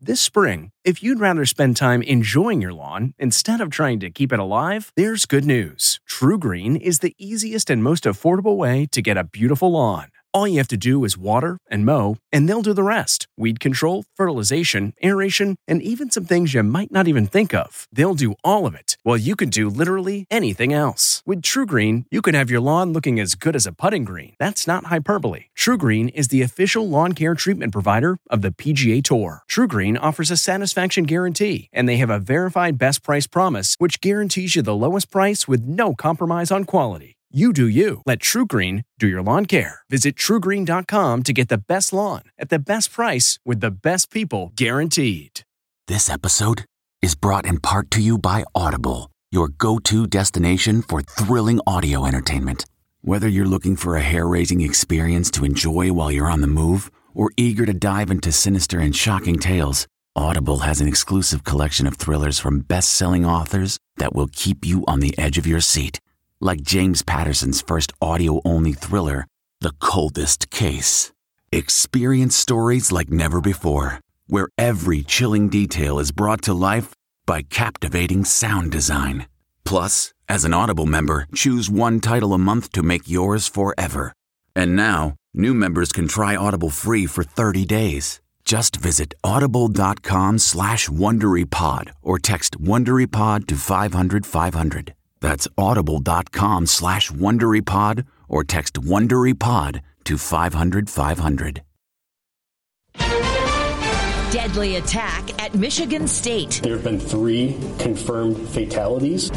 This spring, if you'd rather spend time enjoying your lawn instead of trying to keep it alive, there's good news. TruGreen is the easiest and most affordable way to get a beautiful lawn. All you have to do is water and mow, and they'll do the rest. Weed control, fertilization, aeration, and even some things you might not even think of. They'll do all of it, while you can do literally anything else. With TruGreen, you can have your lawn looking as good as a putting green. That's not hyperbole. TruGreen is the official lawn care treatment provider of the PGA Tour. TruGreen offers a satisfaction guarantee, and they have a verified best price promise, which guarantees you the lowest price with no compromise on quality. You do you. Let TruGreen do your lawn care. Visit TruGreen.com to get the best lawn at the best price with the best people guaranteed. This episode is brought in part to you by Audible, your go-to destination for thrilling audio entertainment. Whether you're looking for a hair-raising experience to enjoy while you're on the move or eager to dive into sinister and shocking tales, Audible has an exclusive collection of thrillers from best-selling authors that will keep you on the edge of your seat. Like James Patterson's first audio-only thriller, The Coldest Case. Experience stories like never before, where every chilling detail is brought to life by captivating sound design. Plus, as an Audible member, choose one title a month to make yours forever. And now, new members can try Audible free for 30 days. Just visit audible.com/WonderyPod or text WonderyPod to 500-500. That's audible.com/WonderyPod or text WonderyPod to 500-500. Deadly attack at Michigan State. There have been 3 confirmed fatalities.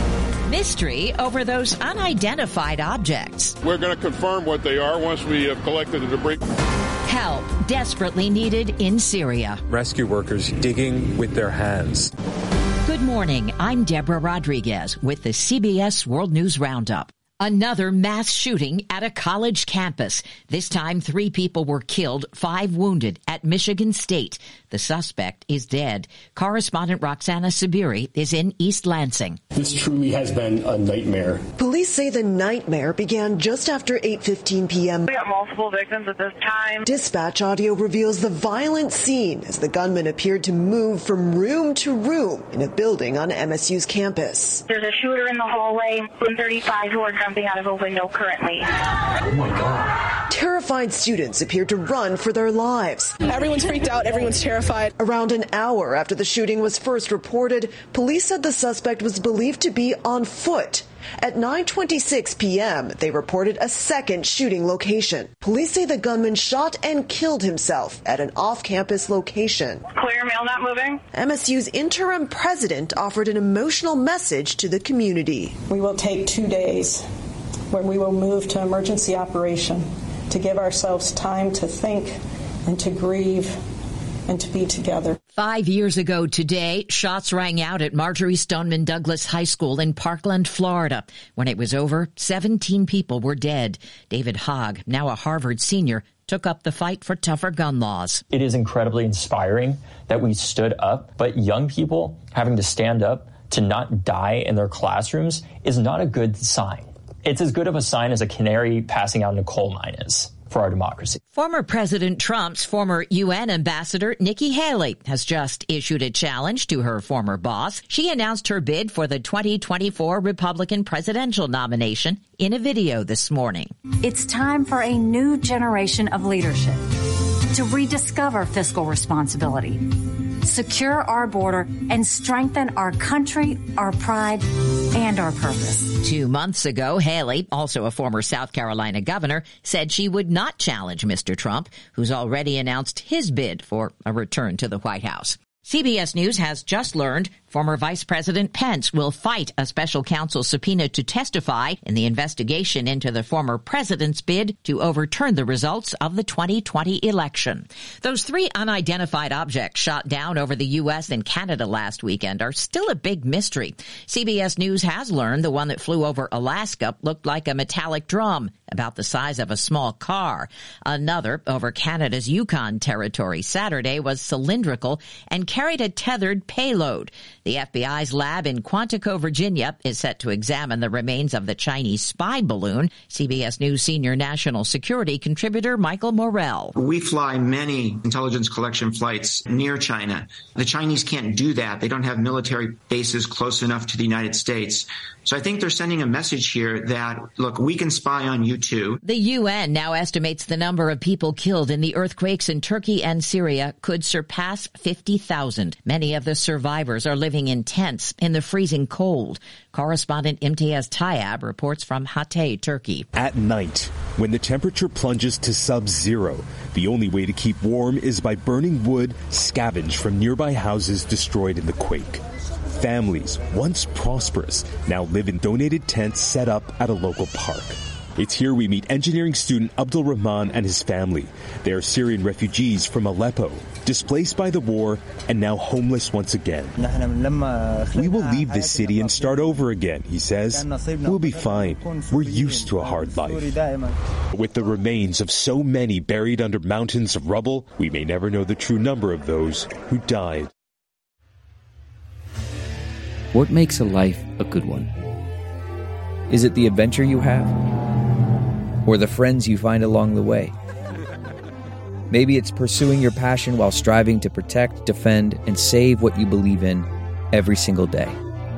Mystery over those unidentified objects. We're going to confirm what they are once we have collected the debris. Help desperately needed in Syria. Rescue workers digging with their hands. Good morning. I'm Deborah Rodriguez with the CBS World News Roundup. Another mass shooting at a college campus. This time, 3 people were killed, 5 wounded at Michigan State. The suspect is dead. Correspondent Roxana Sabiri is in East Lansing. This truly has been a nightmare. Police say the nightmare began just after 8:15 p.m. We got multiple victims at this time. Dispatch audio reveals the violent scene as the gunman appeared to move from room to room in a building on MSU's campus. There's a shooter in the hallway, 135 who are jumping out of a window currently. Oh my God. Terrified students appeared to run for their lives. Everyone's freaked out. Everyone's terrified. Around an hour after the shooting was first reported, police said the suspect was believed to be on foot. At 9:26 p.m., they reported a second shooting location. Police say the gunman shot and killed himself at an off-campus location. Clear, mail not moving. MSU's interim president offered an emotional message to the community. We will take 2 days when we will move to emergency operation to give ourselves time to think and to grieve and to be together. 5 years ago today, shots rang out at Marjorie Stoneman Douglas High School in Parkland, Florida. When it was over, 17 people were dead. David Hogg, now a Harvard senior, took up the fight for tougher gun laws. It is incredibly inspiring that we stood up, but young people having to stand up to not die in their classrooms is not a good sign. It's as good of a sign as a canary passing out in a coal mine is for our democracy. Former President Trump's former UN ambassador, Nikki Haley, has just issued a challenge to her former boss. She announced her bid for the 2024 Republican presidential nomination in a video this morning. It's time for a new generation of leadership to rediscover fiscal responsibility, secure our border, and strengthen our country, our pride, and our purpose. 2 months ago, Haley, also a former South Carolina governor, said she would not challenge Mr. Trump, who's already announced his bid for a return to the White House. CBS News has just learned former Vice President Pence will fight a special counsel subpoena to testify in the investigation into the former president's bid to overturn the results of the 2020 election. Those 3 unidentified objects shot down over the U.S. and Canada last weekend are still a big mystery. CBS News has learned the one that flew over Alaska looked like a metallic drum. about the size of a small car. Another, over Canada's Yukon Territory Saturday, was cylindrical and carried a tethered payload. The FBI's lab in Quantico, Virginia, is set to examine the remains of the Chinese spy balloon. CBS News senior national security contributor Michael Morell. We fly many intelligence collection flights near China. The Chinese can't do that. They don't have military bases close enough to the United States. So I think they're sending a message here that, look, we can spy on you too. The UN now estimates the number of people killed in the earthquakes in Turkey and Syria could surpass 50,000. Many of the survivors are living in tents in the freezing cold. Correspondent Imtiaz Tayyab reports from Hatay, Turkey. At night, when the temperature plunges to sub-zero, the only way to keep warm is by burning wood scavenged from nearby houses destroyed in the quake. Families, once prosperous, now live in donated tents set up at a local park. It's here we meet engineering student Abdul Rahman and his family. They are Syrian refugees from Aleppo, displaced by the war and now homeless once again. We will leave this city and start over again, he says. We'll be fine. We're used to a hard life. With the remains of so many buried under mountains of rubble, we may never know the true number of those who died. What makes a life a good one? Is it the adventure you have? Or the friends you find along the way? Maybe it's pursuing your passion while striving to protect, defend, and save what you believe in every single day.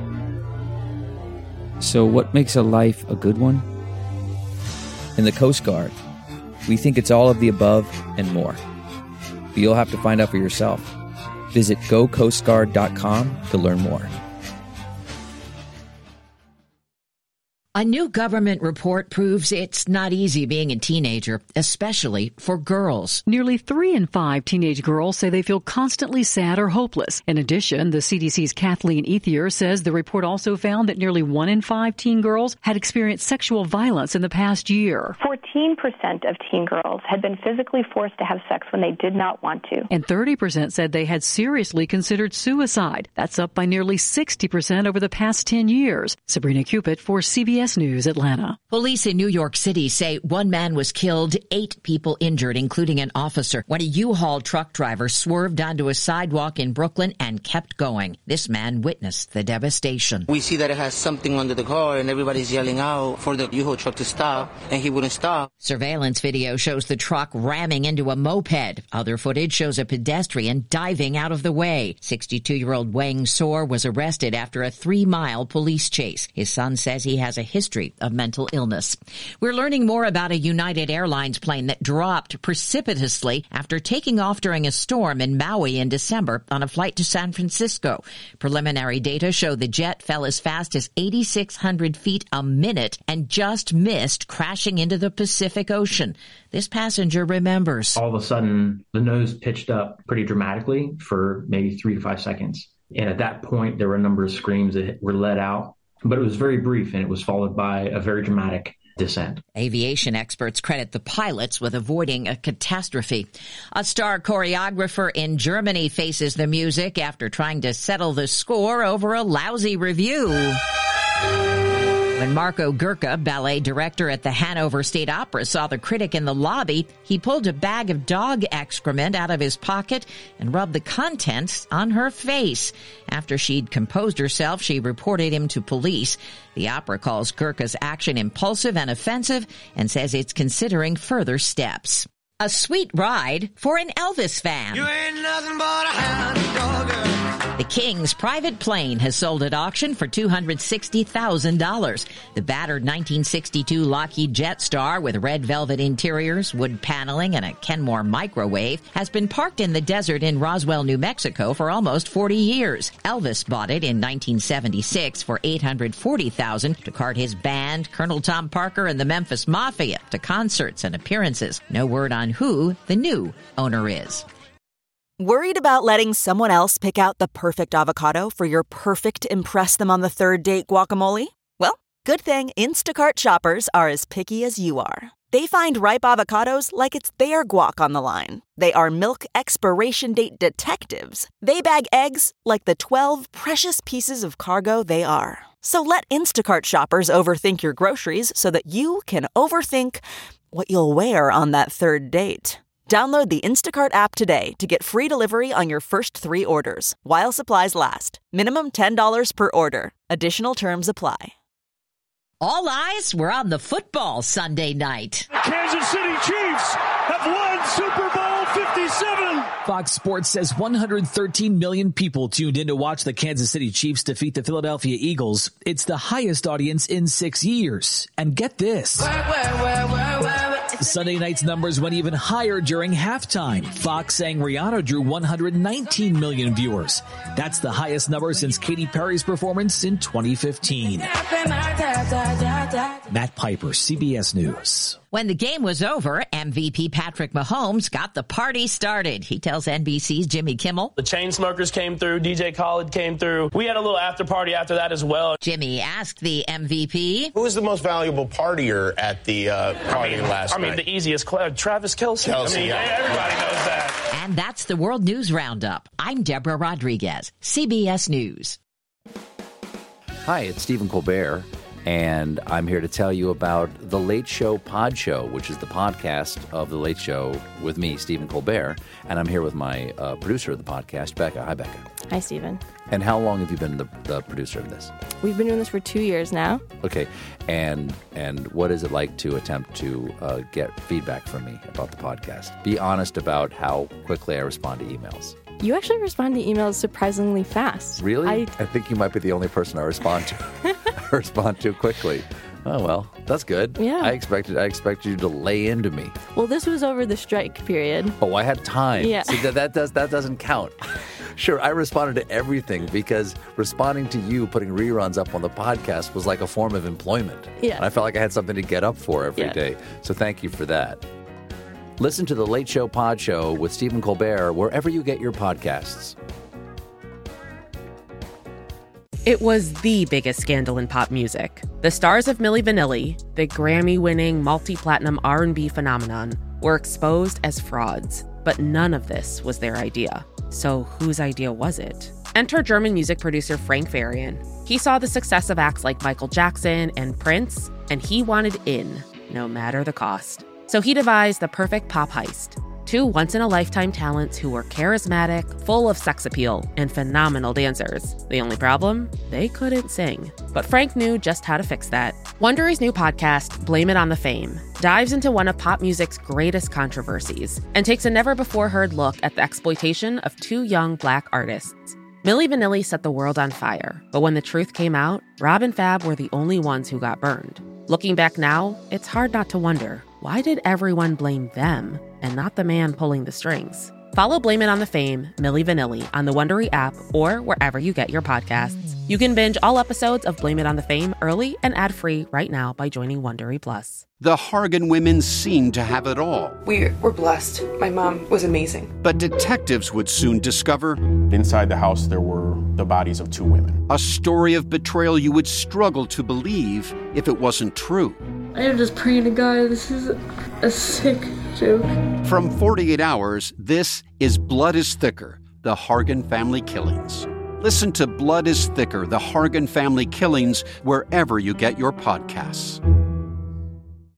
So what makes a life a good one? In the Coast Guard, we think it's all of the above and more. But you'll have to find out for yourself. Visit gocoastguard.com to learn more. A new government report proves it's not easy being a teenager, especially for girls. Nearly 3 in 5 teenage girls say they feel constantly sad or hopeless. In addition, the CDC's Kathleen Ethier says the report also found that nearly 1 in 5 teen girls had experienced sexual violence in the past year. 14% of teen girls had been physically forced to have sex when they did not want to. And 30% said they had seriously considered suicide. That's up by nearly 60% over the past 10 years. Sabrina Cupid for CBS News, Atlanta. Police in New York City say 1 man was killed, 8 people injured, including an officer, when a U-Haul truck driver swerved onto a sidewalk in Brooklyn and kept going. This man witnessed the devastation. We see that it has something under the car and everybody's yelling out for the U-Haul truck to stop, and he wouldn't stop. Surveillance video shows the truck ramming into a moped. Other footage shows a pedestrian diving out of the way. 62-year-old Wang Soor was arrested after a 3-mile police chase. His son says he has a history of mental illness. We're learning more about a United Airlines plane that dropped precipitously after taking off during a storm in Maui in December on a flight to San Francisco. Preliminary data show the jet fell as fast as 8,600 feet a minute and just missed crashing into the Pacific Ocean. This passenger remembers. All of a sudden, the nose pitched up pretty dramatically for maybe 3 to 5 seconds. And at that point, there were a number of screams that were let out. But it was very brief, and it was followed by a very dramatic descent. Aviation experts credit the pilots with avoiding a catastrophe. A star choreographer in Germany faces the music after trying to settle the score over a lousy review. When Marco Gurka, ballet director at the Hanover State Opera, saw the critic in the lobby, he pulled a bag of dog excrement out of his pocket and rubbed the contents on her face. After she'd composed herself, she reported him to police. The opera calls Gurka's action impulsive and offensive and says it's considering further steps. A sweet ride for an Elvis fan. You ain't nothing but a hound dog. The King's private plane has sold at auction for $260,000. The battered 1962 Lockheed Jetstar with red velvet interiors, wood paneling, and a Kenmore microwave has been parked in the desert in Roswell, New Mexico for almost 40 years. Elvis bought it in 1976 for $840,000 to cart his band, Colonel Tom Parker and the Memphis Mafia, to concerts and appearances. No word on who the new owner is. Worried about letting someone else pick out the perfect avocado for your perfect impress-them-on-the-third-date guacamole? Well, good thing Instacart shoppers are as picky as you are. They find ripe avocados like it's their guac on the line. They are milk expiration date detectives. They bag eggs like the 12 precious pieces of cargo they are. So let Instacart shoppers overthink your groceries so that you can overthink what you'll wear on that third date. Download the Instacart app today to get free delivery on your first 3 orders, while supplies last. Minimum $10 per order. Additional terms apply. All eyes were on the football Sunday night. The Kansas City Chiefs have won Super Bowl 57. Fox Sports says 113 million people tuned in to watch the Kansas City Chiefs defeat the Philadelphia Eagles. It's the highest audience in 6 years. And get this. Sunday night's numbers went even higher during halftime. Fox saying Rihanna drew 119 million viewers. That's the highest number since Katy Perry's performance in 2015. Matt Piper, CBS News. When the game was over, MVP Patrick Mahomes got the party started. He tells NBC's Jimmy Kimmel. The Chainsmokers came through. DJ Khaled came through. We had a little after party after that as well. Jimmy asked the MVP. Who was the most valuable partier at the party last night? The easiest, Travis Kelce. Everybody knows that. And that's the World News Roundup. I'm Deborah Rodriguez, CBS News. Hi, it's Stephen Colbert. And I'm here to tell you about The Late Show Pod Show, which is the podcast of The Late Show with me, Stephen Colbert. And I'm here with my producer of the podcast, Becca. Hi, Becca. Hi, Stephen. And how long have you been the producer of this? We've been doing this for 2 years now. Okay. And what is it like to attempt to get feedback from me about the podcast? Be honest about how quickly I respond to emails. You actually respond to emails surprisingly fast. Really? I think you might be the only person I respond to quickly. Oh, well, that's good. Yeah. I expected you to lay into me. Well, this was over the strike period. Oh, I had time. Yeah. See, that doesn't count. Sure, I responded to everything because responding to you putting reruns up on the podcast was like a form of employment. Yeah. And I felt like I had something to get up for every day. So thank you for that. Listen to The Late Show Pod Show with Stephen Colbert wherever you get your podcasts. It was the biggest scandal in pop music. The stars of Milli Vanilli, the Grammy-winning multi-platinum R&B phenomenon, were exposed as frauds. But none of this was their idea. So whose idea was it? Enter German music producer Frank Farian. He saw the success of acts like Michael Jackson and Prince, and he wanted in, no matter the cost. So he devised the perfect pop heist. 2 once-in-a-lifetime talents who were charismatic, full of sex appeal, and phenomenal dancers. The only problem? They couldn't sing. But Frank knew just how to fix that. Wondery's new podcast, Blame It on the Fame, dives into one of pop music's greatest controversies and takes a never-before-heard look at the exploitation of 2 young Black artists. Milli Vanilli set the world on fire, but when the truth came out, Rob and Fab were the only ones who got burned. Looking back now, it's hard not to wonder, why did everyone blame them and not the man pulling the strings? Follow Blame It on the Fame, Milli Vanilli, on the Wondery app or wherever you get your podcasts. You can binge all episodes of Blame It on the Fame early and ad-free right now by joining Wondery Plus. The Hargan women seemed to have it all. We were blessed. My mom was amazing. But detectives would soon discover... Inside the house, there were the bodies of 2 women. A story of betrayal you would struggle to believe if it wasn't true. I am just praying to God, this is a sick joke. From 48 Hours, this is Blood is Thicker, the Hargan Family Killings. Listen to Blood is Thicker, the Hargan Family Killings, wherever you get your podcasts.